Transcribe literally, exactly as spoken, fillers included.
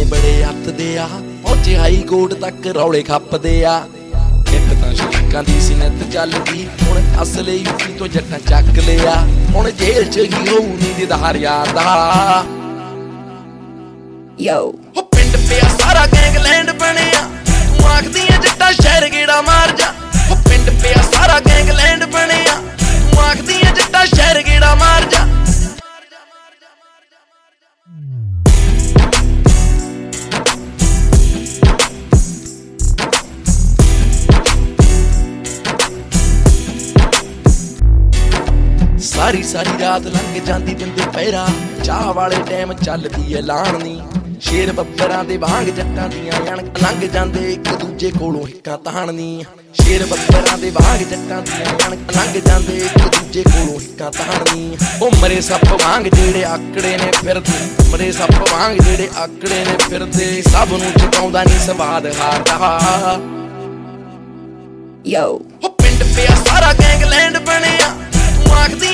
बड़े हथदे आ पहुंचे high court तक रौले खपदे आ एक तां शरीकां दी सिनत चलदी हुण असले यूपी तो जट्टां चक लिया हुण जेल च ही होऊ नी दीदार यार दा Yo हो पिंड पिया सारा गैंगलैंड बनिया तू आखदी ऐ जट्टा शहर गेड़ा मार जा हो पिंड पिया सारा गैंगलैंड बनिया तू आखदी ऐ जट्टा शहर गेड़ा मार जा सारी सारी रात लंघ जाती दिंदे पैरा चाह वाले टाइम चलदी ऐ लाणनी शेर बब्बरां दे वांग जट्टां दियां अणक लंघ जांदे एक दूजे कोलों हिक्कां ताणनी शेर बब्बरां दे वांग जट्टां दियां अणक लंघ जांदे एक दूजे कोलों हिक्कां ताणनी ओ मरे सप्प वांग जेड़े आकड़े ने फिरदे मरे सप्प वांग जेड़े आकड़े ने फिरदे सब नूं चकाउंदा नी स्वाद हारदा Yo ओ पिंड पिया सारा गैंगलैंड बनिया तू आखदी